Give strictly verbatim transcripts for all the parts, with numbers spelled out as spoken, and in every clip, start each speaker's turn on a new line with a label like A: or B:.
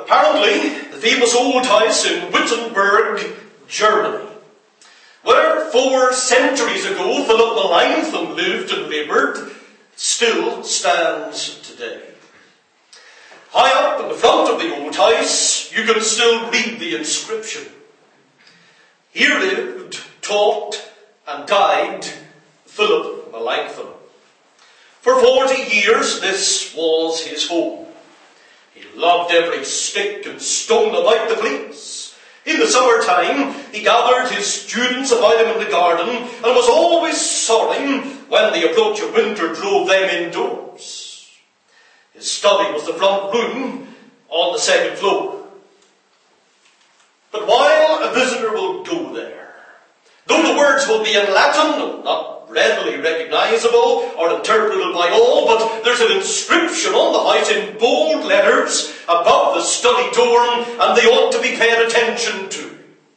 A: Apparently, the famous old house in Wittenberg, Germany, where four centuries ago Philip Melanchthon lived and laboured, still stands today. High up in the front of the old house, you can still read the inscription. Here lived, taught, and died Philip Melanchthon. For forty years, this was his home. He loved every stick and stone about the place. In the summertime, he gathered his students about him in the garden and was always sorry when the approach of winter drove them indoors. His study was the front room on the second floor. But while a visitor will go there, though the words will be in Latin, not readily recognisable or interpretable by all, but there's an inscription on the house in bold letters above the study door, and they ought to be paid attention to.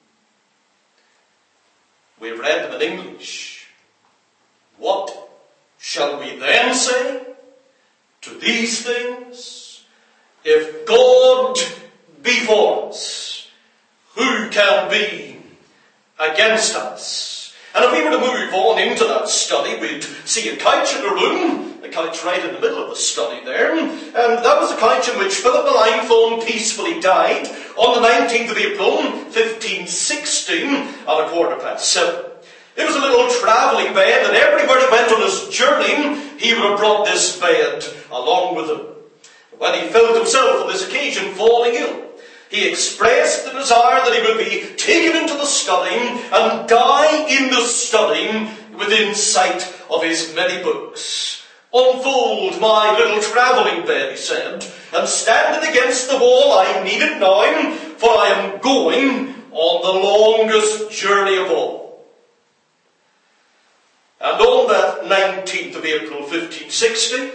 A: We've read them in English. What shall we then say to these things? If God be for us, who can be against us? And if we were to move on into that study, we'd see a couch in the room, the couch right in the middle of the study there, and that was the couch in which Philip Melanchthon peacefully died on the nineteenth of April, fifteen sixteen, at a quarter past seven. It was a little travelling bed, and everywhere he went on his journey, he would have brought this bed along with him. When he felt himself on this occasion falling ill, he expressed the desire that he would be taken into the study and die in the study within sight of his many books. Unfold my little travelling bed, he said, and stand it against the wall. I need it now, for I am going on the longest journey of all. And on that nineteenth of April, fifteen sixty,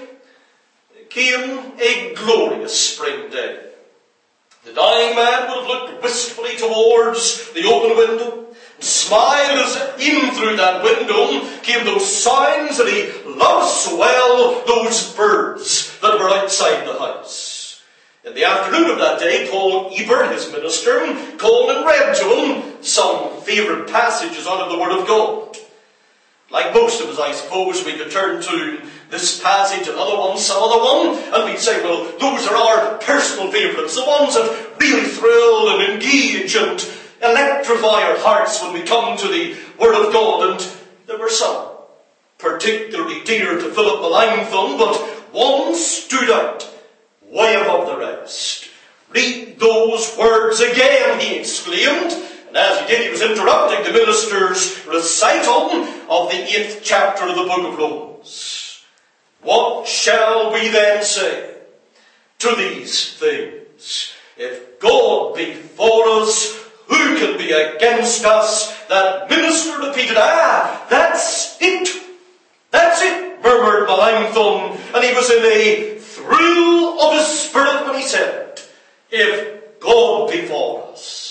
A: came a glorious spring day. The dying man would have looked wistfully towards the open window, and smiled as in through that window came those sounds that he loved so well, those birds that were outside the house. In the afternoon of that day, Paul Eber, his minister, called and read to him some favourite passages out of the Word of God. Like most of us, I suppose, we could turn to this passage, another one, some other one, and we'd say, well, those are our personal favourites, the ones that really thrill and engage and electrify our hearts when we come to the Word of God. And there were some particularly dear to Philip Melanchthon, but one stood out way above the rest. Read those words again, he exclaimed. And as he did, he was interrupting the minister's recital of the eighth chapter of the book of Romans. What shall we then say to these things? If God be for us, who can be against us? That minister repeated, ah, that's it. That's it, murmured Melanchthon. And he was in a thrill of his spirit when he said, if God be for us,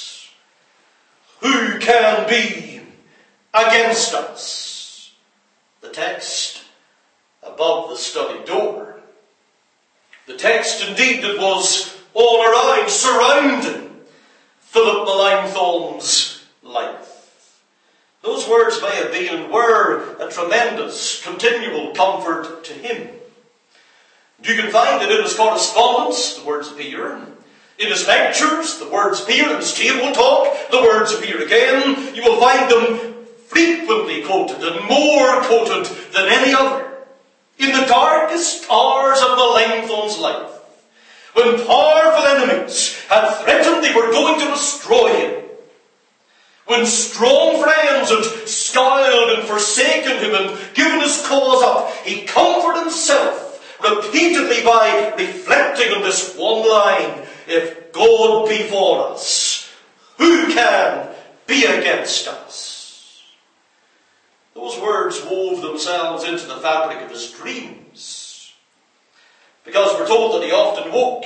A: who can be against us? The text above the study door. The text indeed that was all around, surrounding Philip Melanchthon's life. Those words may have been and were a tremendous, continual comfort to him. You can find that in his correspondence, the words appear. In his lectures, the words appear. In his table talk, the words appear again. You will find them frequently quoted and more quoted than any other. In the darkest hours of Melanchthon's life, when powerful enemies had threatened they were going to destroy him, when strong friends had scowled and forsaken him and given his cause up, he comforted himself repeatedly by reflecting on this one line, if God be for us, who can be against us? Those words wove themselves into the fabric of his dreams, because we're told that he often woke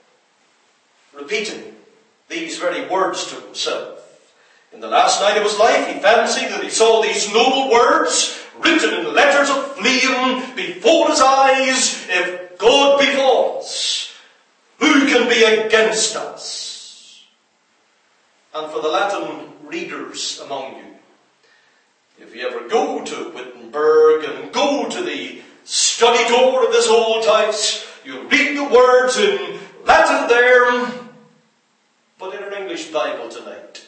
A: repeating these very words to himself. In the last night of his life, he fancied that he saw these noble words written in letters of flame before his eyes, if God be for us, who can be against us? readers among you. If you ever go to Wittenberg and go to the study door of this old house, you'll read the words in Latin there, but in an English Bible tonight.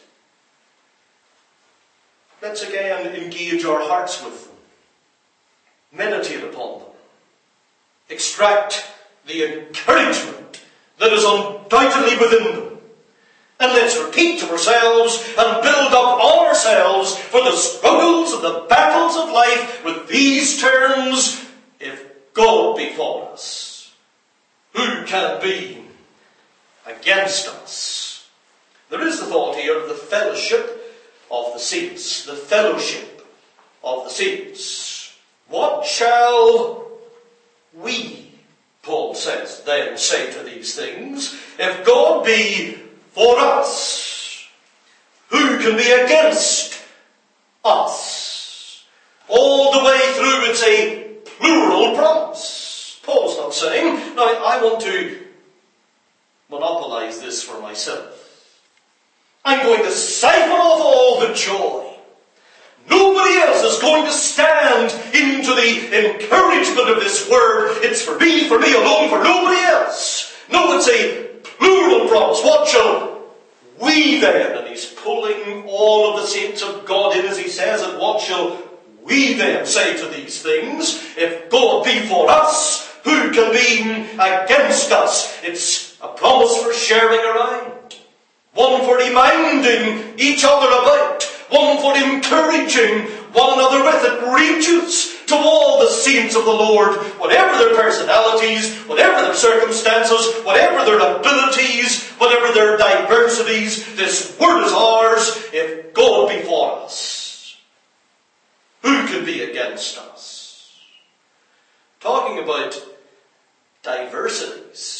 A: Let's again engage our hearts with them. Meditate upon them. Extract the encouragement that is undoubtedly within them. And let's repeat to ourselves and build up on ourselves for the struggles and the battles of life with these terms: if God be for us, who can be against us? There is the thought here of the fellowship of the saints. The fellowship of the saints. What shall we, Paul says, then say to these things? If God be for us, who can be against us? All the way through it's a plural promise. Paul's not saying, now I want to monopolize this for myself. I'm going to siphon off all the joy. Nobody else is going to stand into the encouragement of this word. It's for me, for me alone, for nobody else. No, it's a plural promise. What shall we then? And he's pulling all of the saints of God in as he says it. What shall we then say to these things? If God be for us, who can be against us? It's a promise for sharing around. One for reminding each other about. One for encouraging one another with. It reaches to all the saints of the Lord, whatever their personalities, whatever their circumstances, whatever their abilities, whatever their diversities. This word is ours. If God be for us, who can be against us? Talking about diversities,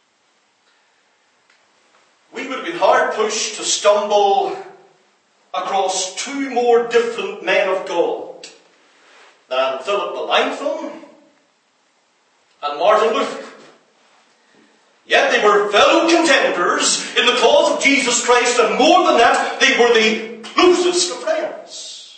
A: we would have been hard pushed to stumble across two more different men of God than Philip Melanchthon and Martin Luther. Yet they were fellow contenders in the cause of Jesus Christ, and more than that, they were the closest of friends.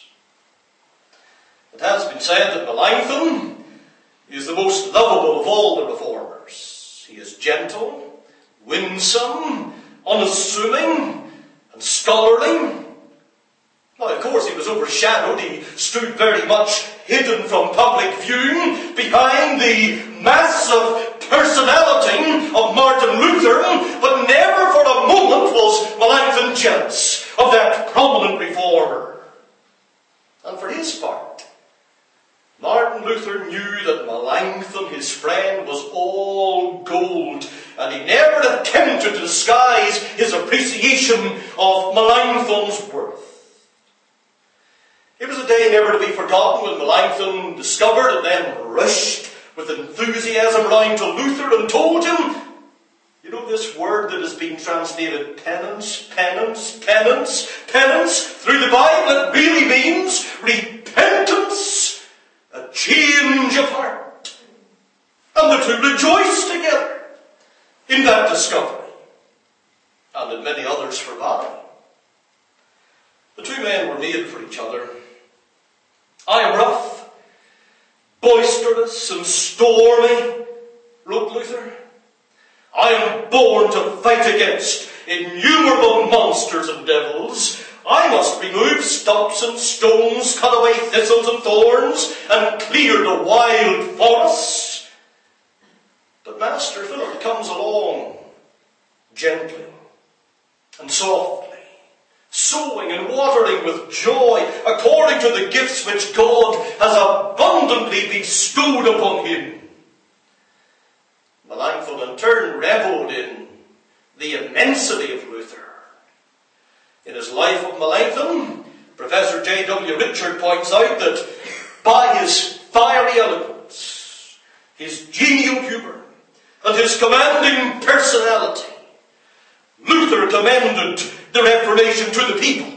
A: It has been said that Melanchthon is the most lovable of all the reformers. He is gentle, winsome, unassuming, and scholarly. Now, of course, he was overshadowed. He stood very much hidden from public view behind the massive personality of Martin Luther, but never for a moment was Melanchthon jealous of that prominent reformer. And for his part, Martin Luther knew that Melanchthon, his friend, was all gold, and he never attempted to disguise his appreciation of Melanchthon's worth. It was a day never to be forgotten when Melanchthon discovered and then rushed with enthusiasm round to Luther and told him, you know this word that has been translated penance, penance, penance, penance through the Bible, it really means repentance, a change of heart. And the two rejoiced together in that discovery, and in many others for that. The two men were made for each other. I am rough, boisterous and stormy, wrote Luther. I am born to fight against innumerable monsters and devils. I must remove stumps and stones, cut away thistles and thorns, and clear the wild forests. But Master Philip comes along gently and softly, sowing and watering with joy according to the gifts which God has abundantly bestowed upon him. Melanchthon in turn revelled in the immensity of Luther. In his Life of Melanchthon, Professor J W Richard points out that by his fiery eloquence, his genial humour, and his commanding personality, Luther commended the Reformation to the people.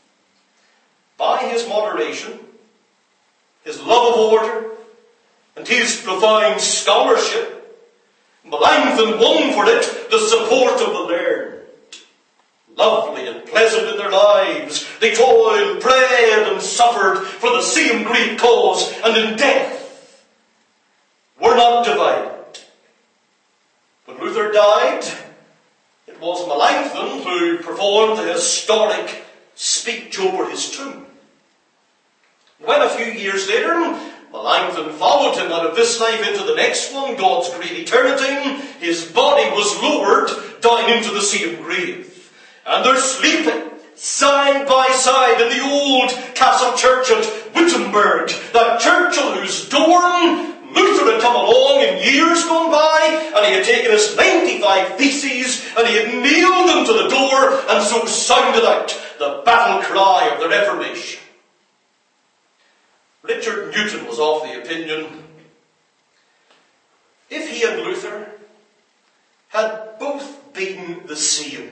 A: By his moderation, his love of order, and his profound scholarship, Melanchthon won for it the support of the learned. Lovely and pleasant in their lives, They toiled, prayed, and suffered for the same great cause, and in death were not divided. When Luther died, it was Melanchthon who performed the historic speech over his tomb. When a few years later, Melanchthon followed him out of this life into the next one, God's great eternity, his body was lowered down into the same grave. And they're sleeping side by side in the old castle church at Wittenberg, that church on whose door Luther had come along in years gone by, and he had taken his ninety-five theses and he had nailed them to the door, and so sounded out the battle cry of the Reformation. Richard Newton was of the opinion, if he and Luther had both been the same,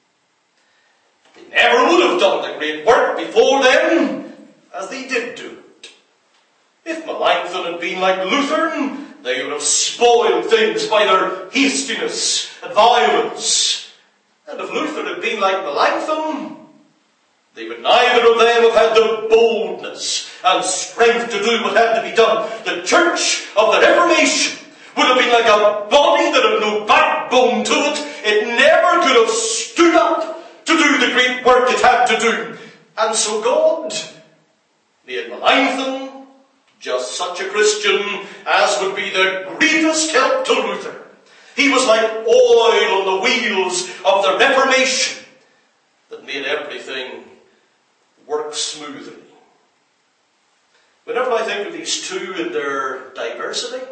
A: they never would have done the great work before them as they did do it. If Melanchthon had been like Luther, they would have spoiled things by their hastiness and violence. And if Luther had been like Melanchthon, they would neither of them have had the boldness and strength to do what had to be done. The church of the Reformation would have been like a body that had no backbone to it. It never could have stood up to do the great work it had to do. And so God made Melanchthon just such a Christian as would be the greatest help to Luther. He was like oil on the wheels of the Reformation that made everything work smoothly. Whenever I think of these two and their diversity,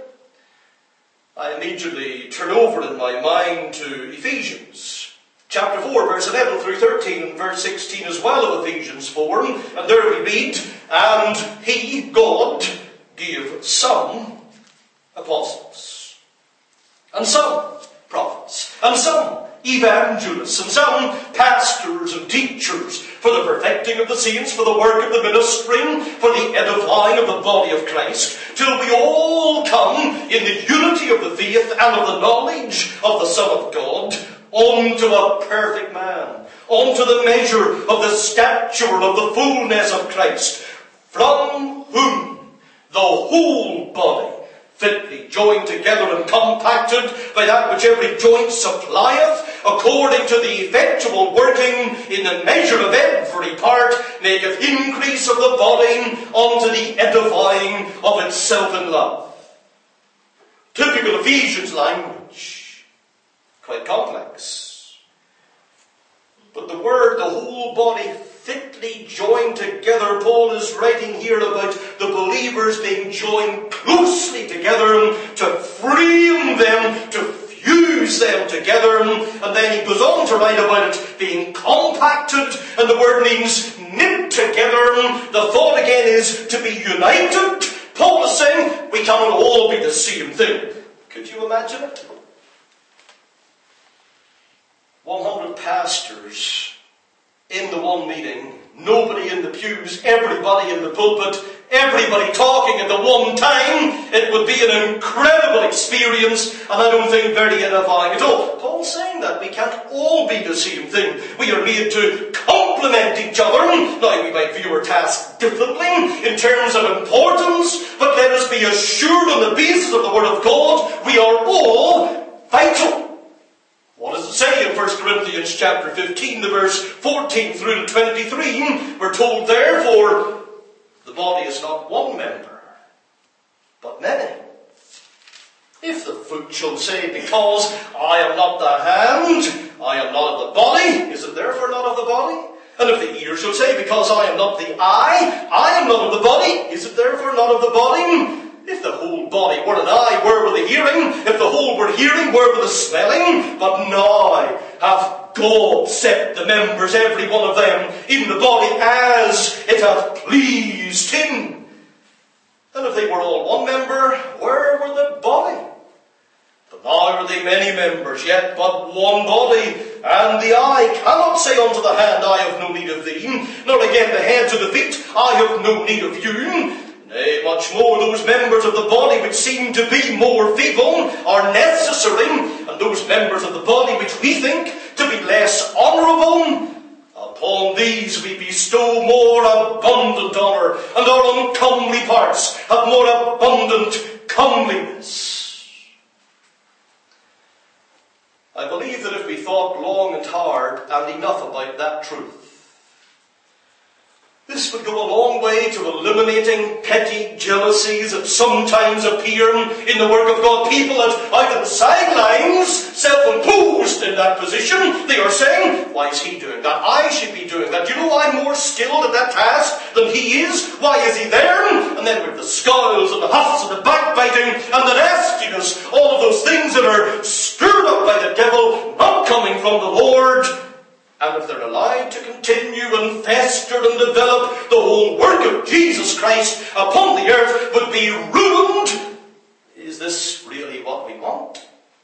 A: I immediately turn over in my mind to Ephesians chapter four, verse eleven through thirteen, and verse sixteen as well of Ephesians four. And there we read, and he, God, gave some apostles, and some prophets, and some evangelists, and some pastors and teachers, for the perfecting of the saints, for the work of the ministry, for the edifying of the body of Christ, till we all come in the unity of the faith and of the knowledge of the Son of God, unto a perfect man, unto the measure of the stature of the fullness of Christ, from whom the whole body, fitly joined together and compacted by that which every joint supplieth, according to the effectual working in the measure of every part, maketh increase of the body unto the edifying of itself in love. Typical Ephesians language, quite complex. But the word, the whole body, fitly joined together, Paul is writing here about the believers being joined closely together to frame them, to fuse them together. And then he goes on to write about it being compacted, and the word means knit together. The thought again is to be united. Paul is saying we cannot all be the same thing. Could you imagine it? one hundred pastors in the one meeting, nobody in the pews, everybody in the pulpit, everybody talking at the one time. It would be an incredible experience, and I don't think very edifying at all. Paul's saying that we can't all be the same thing. We are made to complement each other. Now, we might view our task differently in terms of importance, but let us be assured on the basis of the Word of God, we are all vital. What does it say in First Corinthians chapter fifteen, the verse fourteen through to twenty-three? We're told, therefore, the body is not one member, but many. If the foot shall say, because I am not the hand, I am not of the body, is it therefore not of the body? And if the ear shall say, because I am not the eye, I am not of the body, is it therefore not of the body? If the whole body were an eye, where were the hearing? If the whole were hearing, where were the smelling? But now hath God set the members, every one of them, in the body as it hath pleased him. And if they were all one member, where were the body? But now are they many members, yet but one body. And the eye cannot say unto the hand, I have no need of thee, nor again the head to the feet, I have no need of you. Nay, much more those members of the body which seem to be more feeble are necessary, and those members of the body which we think to be less honourable, upon these we bestow bestow more abundant honour, and our uncomely parts have more abundant comeliness. I believe that if we thought long and hard and enough about that truth, this would go a long way to eliminating petty jealousies that sometimes appear in the work of God. People that out on the sidelines, self-imposed in that position, they are saying, why is he doing that? I should be doing that. You know, I'm more skilled at that task than he is. Why is he there? And then with the scowls and the huffs and the backbiting and the nastiness, all of those things that are stirred up by the devil, not coming from the Lord. And if they're allowed to continue and fester and develop, the whole work of Jesus Christ upon the earth would be ruined. Is this really what we want?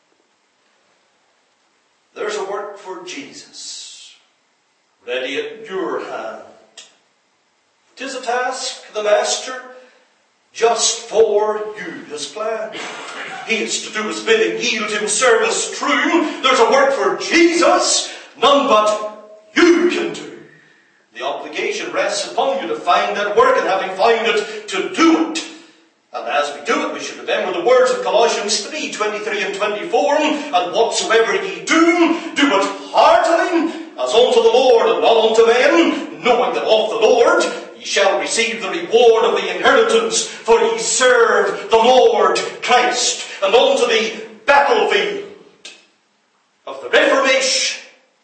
A: There's a work for Jesus, ready at your hand. 'Tis a task, the Master, just for you his plan. He is to do his bidding, yield him service true. There's a work for Jesus, none but you can do. The obligation rests upon you to find that work, and having found it, to do it. And as we do it, we should remember the words of Colossians three, twenty-three and twenty-four, and whatsoever ye do, do it heartily, as unto the Lord and not unto men, knowing that of the Lord ye shall receive the reward of the inheritance, for ye serve the Lord Christ. And unto the battlefield of the Reformation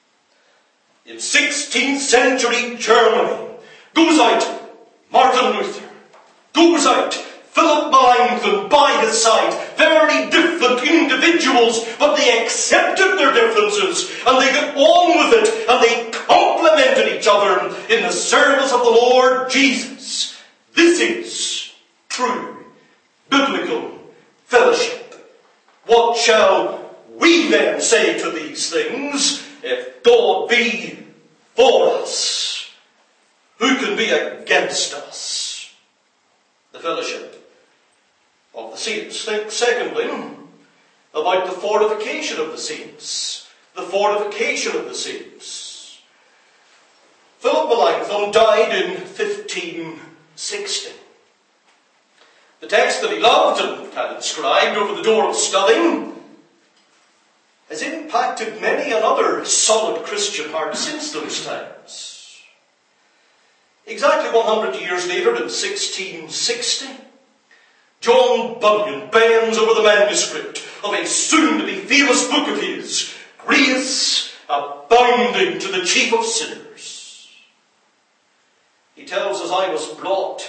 A: in sixteenth century Germany goes out Martin Luther, goes out Philip Melanchthon by his side, very different individuals, but they accepted their differences and they got on with it and they complemented each other in the service of the Lord Jesus. This is true biblical fellowship. What shall we then say to these things? If God be for us, who can be against us? The fellowship of the saints. Think secondly about the fortification of the saints. The fortification of the saints. Philip Melanchthon died in fifteen sixty. The text that he loved and had inscribed over the door of study has impacted many another solid Christian heart since those times. Exactly one hundred years later, in sixteen sixty, John Bunyan bends over the manuscript of a soon-to-be famous book of his, Grace Abounding to the Chief of Sinners. He tells us, I was brought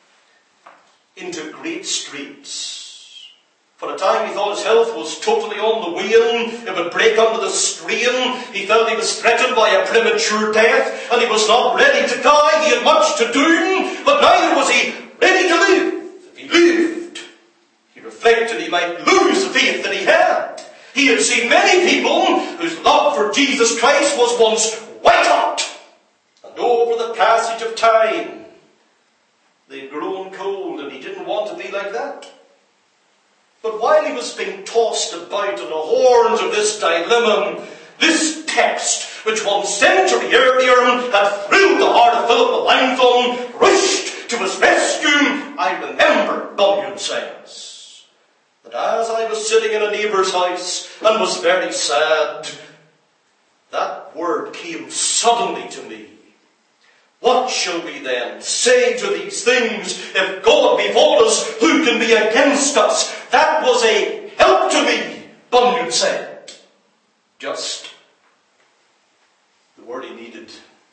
A: into great straits. For a time he thought his health was totally on the wane. It would break under the strain. He felt he was threatened by a premature death, and he was not ready to die. He had much to do, but neither was he ready to live. If he lived, he reflected he might lose the faith that he had. He had seen many people whose love for Jesus Christ was once white hot, and over the passage of time they'd grown cold, and he didn't want to be like that. But while he was being tossed about on the horns of this dilemma, this text, which one century earlier had thrilled the heart of Philip Melanchthon, rushed to his rescue. I remember, Bunyan says, that as I was sitting in a neighbour's house and was very sad, that word came suddenly to me. What shall we then say to these things? If God be for us, who can be against us? That was a help to me, Bunyan said. Just the word he needed.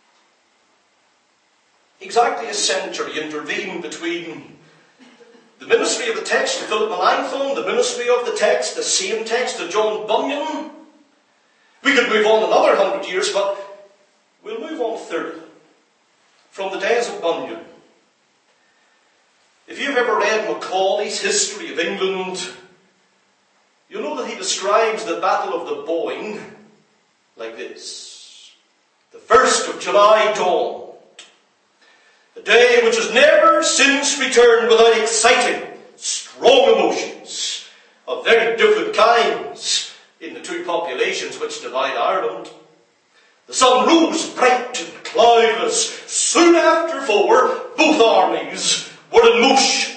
A: Exactly a century intervened between the ministry of the text of Philip Melanchthon, the ministry of the text, the same text of John Bunyan. We could move on another hundred years, but we'll move on thirty. From the days of Bunyan. If you've ever read Macaulay's History of England, you'll know that he describes the Battle of the Boyne like this. The first of July dawned, a day which has never since returned without exciting strong emotions of very different kinds in the two populations which divide Ireland. The sun rose bright and cloudless soon after, for both armies were in motion.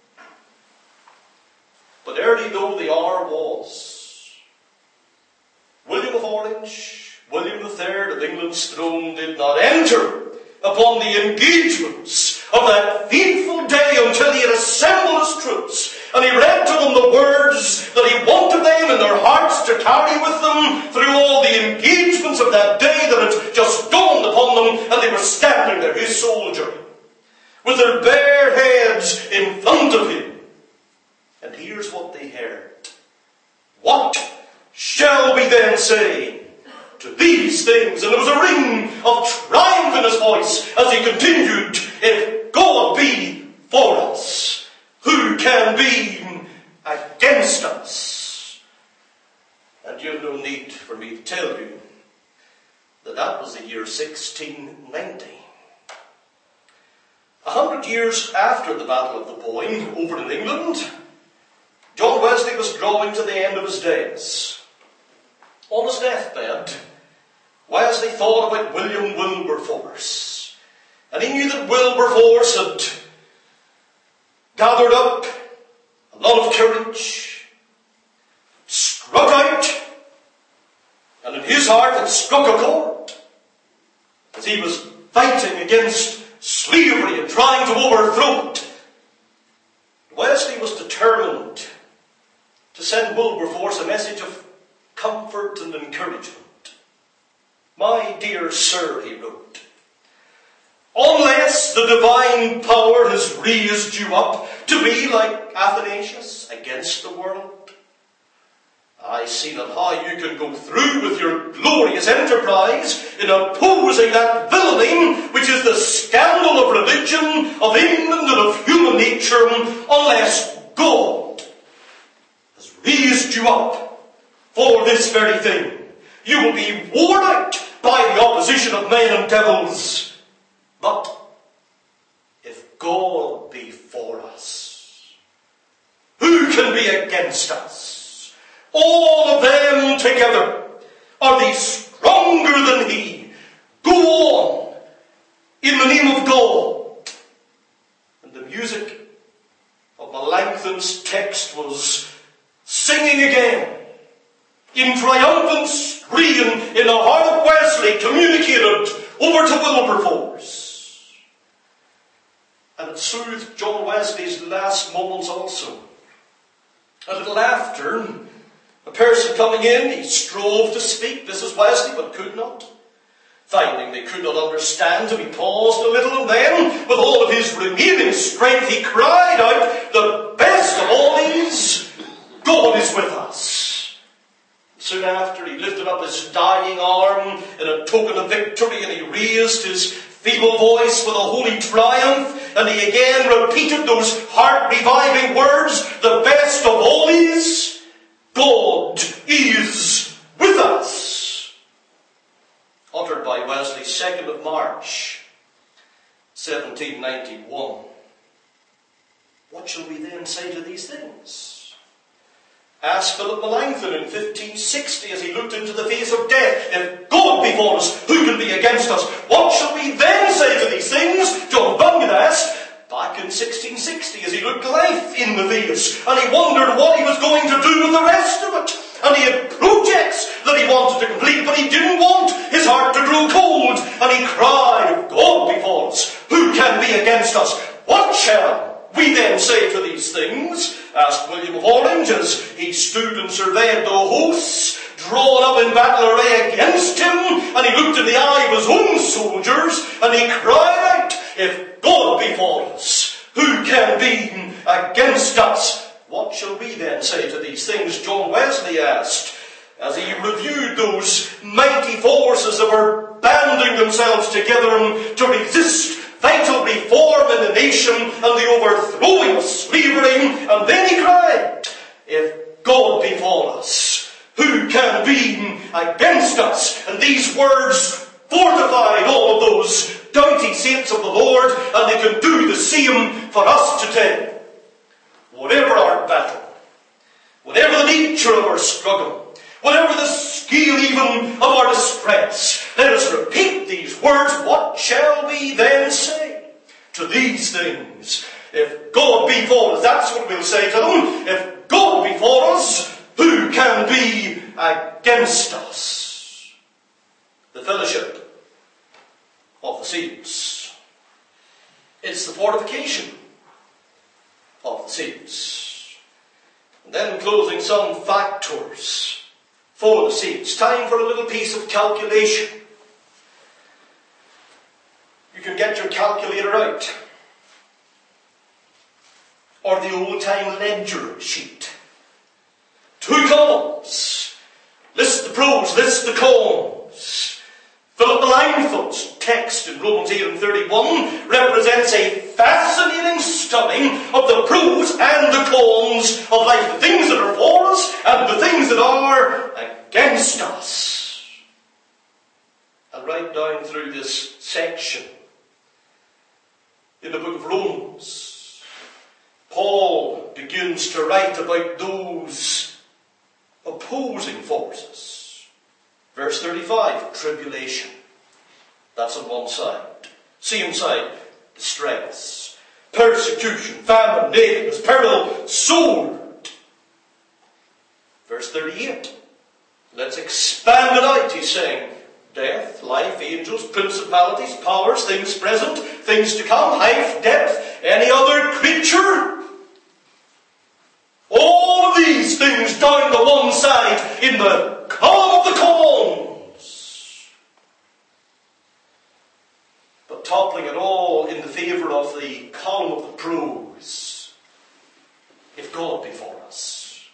A: But early though the hour was, William of Orange, William the Third of England's throne, did not enter upon the engagements of that fateful day until he had assembled his troops, and he read to them the words that he wanted them in their hearts to carry with them through all the engagements of that day that had just dawned upon them, and they were standing there, his soldiery, with their bare heads in front of him. And here's what they heard. What shall we then say to these things? And there was a ring of triumph in his voice as he continued, if God be for us, who can be against us? And you've no need for me to tell you that that was the year sixteen ninety. A hundred years after the Battle of the Boyne over in England, John Wesley was drawing to the end of his days. On his deathbed, Wesley thought about William Wilberforce. And he knew that Wilberforce had gathered up a lot of courage, struck out, and in his heart had struck a chord as he was fighting against slavery and trying to overthrow it. Wesley was determined to send Wilberforce a message of comfort and encouragement. My dear sir, he wrote, unless the divine power has raised you up to be like Athanasius against the world, I see not how you can go through with your glorious enterprise in opposing that villainy which is the scandal of religion, of England, and of human nature, unless God has raised you up for this very thing. You will be worn out by the opposition of men and devils. But if God be for us, who can be against us? All of them together, are they stronger than he? Go on in the name of God. And the music of Melanchthon's text was singing again in triumphant strain in the heart of Wesley, communicated over to Wilberforce. And it soothed John Wesley's last moments also. A little after, a person coming in, he strove to speak. This is Wesley, but could not. Finding they could not understand him, he paused a little, and then, with all of his remaining strength, he cried out, the best of all these, God is with us. Soon after, he lifted up his dying arm in a token of victory, and he raised his feeble voice with a holy triumph, and he again repeated those heart-reviving words, the best of all these, God is with us. Uttered by Wesley, second of March, seventeen ninety-one. What shall we then say to these things? Asked Philip Melanchthon in fifteen sixty as he looked into the face of death, if God be for us, who can be against us? What shall we then say to these things? John Bunyan asked back in sixteen sixty as he looked life in the face, and he wondered what he was going to do with the rest of it. And he had projects that he wanted to complete, but he didn't want his heart to grow cold. And he cried, if God be for us, who can be against us? What shall we then say to these things? Asked William of Orange as he stood and surveyed the hosts drawn up in battle array against him, and he looked in the eye of his own soldiers, and he cried out, if God be for us, who can be against us? What shall we then say to these things? John Wesley asked, as he reviewed those mighty forces that were banding themselves together to resist vital reform in the nation and the overthrowing of slavery. And then he cried, if God be for us, who can be against us? And these words fortified all of those doughty saints of the Lord, and they can do the same for us today. Whatever our battle, whatever the nature of our struggle, whatever the scale even of our distress, let us repeat these words. What shall we then say to these things? If God be for us, that's what we'll say to them. If God be for us, who can be against us? The fellowship of the saints. It's the fortification of the saints. And then in closing, some factors for the saints. Time for a little piece of calculation. You can get your calculator out. Or the old-time ledger sheet. Two columns. List the pros, list the cons. Philip Melanchthon's text in Romans eight and thirty-one represents a fascinating study of the pros and the cons of life. The things that are for us and the things that are against us. And right down through this section in the book of Romans, Paul begins to write about those opposing forces. Verse thirty-five, tribulation. That's on one side. Same side, distress, persecution, famine, nakedness, peril, sword. Verse thirty-eight. Let's expand it out, he's saying. Death, life, angels, principalities, powers, things present, things to come, height, depth, any other creature. All of these things down the one side in the column of the cons. But toppling it all in the favour of the column of the pros. If God be for us.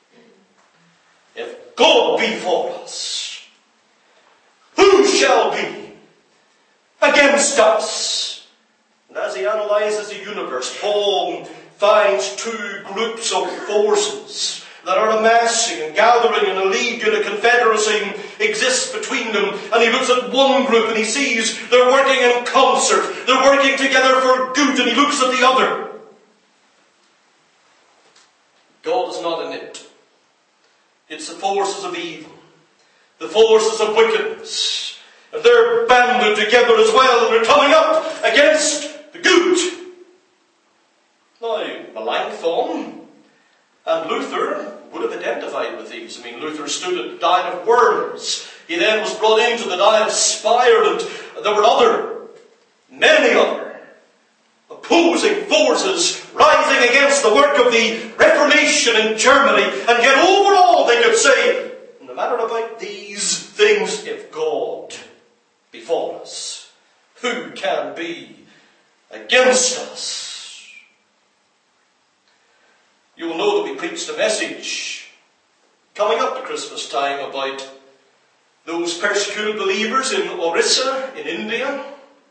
A: If God be for us, who shall be against us? And as he analyses the universe, Paul finds two groups of forces that are amassing and gathering, and a league and a confederacy exists between them. And he looks at one group and he sees they're working in concert. They're working together for good, and he looks at the other. God is not in it. It's the forces of evil, the forces of wickedness. And they're banded together as well, and they're coming up against the good. Now, Melanchthon and Luther would have identified with these. I mean, Luther stood at the Diet of Worms. He then was brought into the Diet of Speyer, and there were other, many other, opposing forces rising against the work of the Reformation in Germany. And yet overall they could say, no matter about these things, if God be for us, who can be against us? You will know that we preached a message coming up to Christmas time about those persecuted believers in Orissa, in India.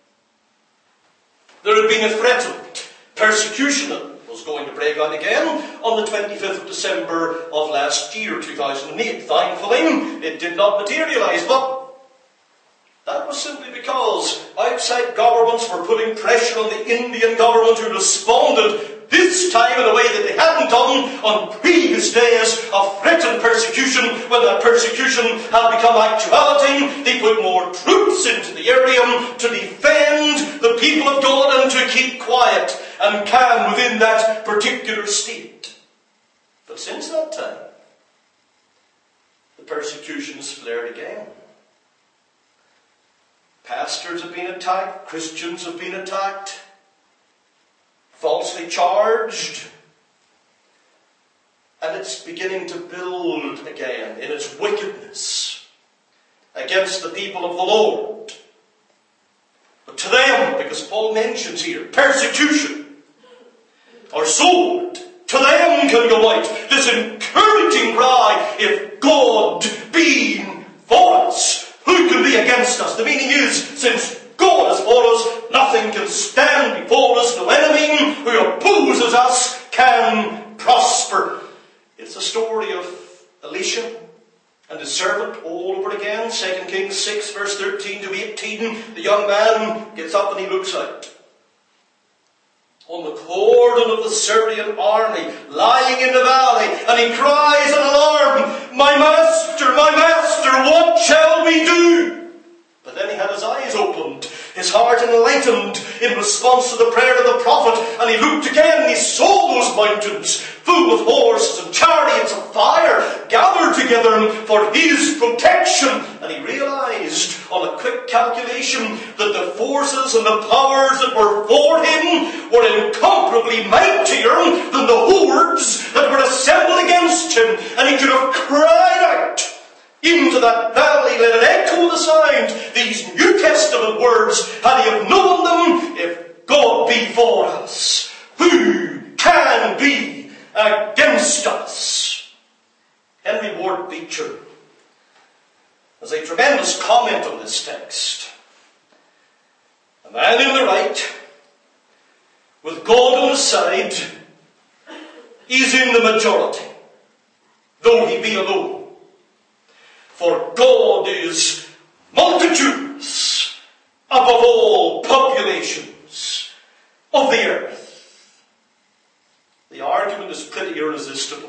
A: There had been a threatened persecution that was going to break out again on the twenty-fifth of December of last year, two thousand eight. Thankfully, it did not materialise, but that was simply because outside governments were putting pressure on the Indian government, who responded this time in a way that they hadn't done on previous days of threatened persecution. When that persecution had become actuality, they put more troops into the area to defend the people of God and to keep quiet and calm within that particular state. But since that time, the persecution has flared again. Pastors have been attacked, Christians have been attacked, falsely charged, and it's beginning to build again in its wickedness against the people of the Lord. But to them, because Paul mentions here, persecution or sword, to them can go out this encouraging cry, if God be for us, who can be against us? The meaning is, since God is for us, nothing can stand before us. No enemy who opposes us can prosper. It's the story of Elisha and his servant all over again. Second Kings six, verse thirteen to eighteen. The young man gets up and he looks out on the cordon of the Syrian army lying in the valley, and he cries in alarm, "My master, my brightened in response to the prayer of the prophet, and he looked again and he saw those mountains full of horses and chariots of fire gathered together for his protection. And he realized on a quick calculation that the forces and the powers that were for him were incomparably mightier than the hordes that were assembled against him. And he could have cried out into that valley, let it echo the sound, these New Testament words, had he have known them, if God be for us, who can be against us? Henry Ward Beecher has a tremendous comment on this text. A man in the right, with God on his side, is in the majority, though he be alone. For God is multitudinous above all populations of the earth. The argument is pretty irresistible.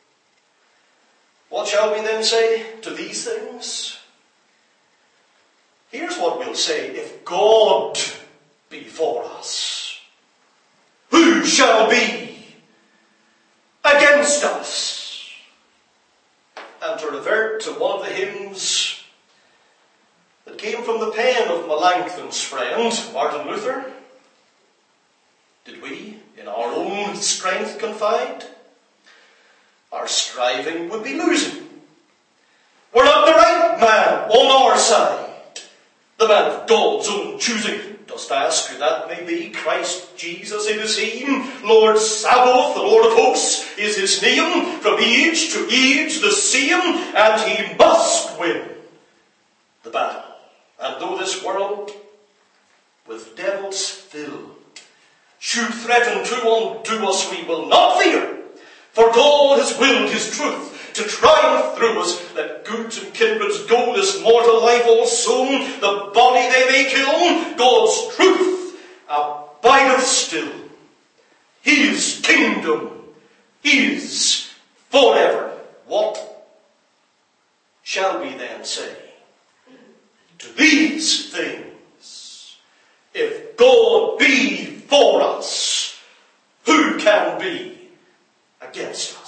A: What shall we then say to these things? Here's what we'll say: if God be for us, who shall be against us? And to revert to one of the hymns that came from the pen of Melanchthon's friend, Martin Luther: did we in our own strength confide, our striving would be losing. We're not the right man on our side, the man of God's own choosing. Dost ask who that may be? Christ Jesus it is he. Lord Sabaoth, the Lord of hosts, is his name. From age to age the same, and he must win the battle. And though this world with devils filled should threaten to undo us, we will not fear, for God has willed his truth to triumph through us. Let goods and kindreds go, this mortal life all soon, the body they may kill, God's truth abideth still. His kingdom is forever. What shall we then say to these things? If God be for us, who can be against us?